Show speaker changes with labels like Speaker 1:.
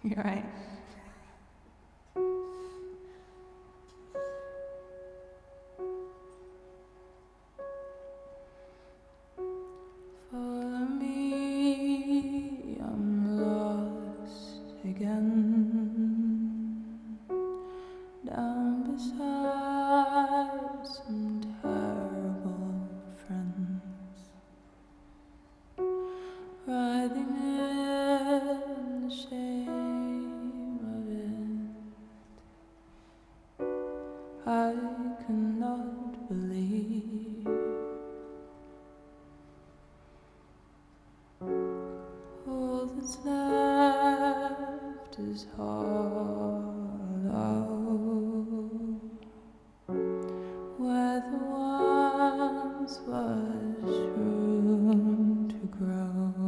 Speaker 1: You're right. Follow me, I'm lost again, down beside some terrible friends, writhing in the shame of it. I cannot believe all that's left is heart.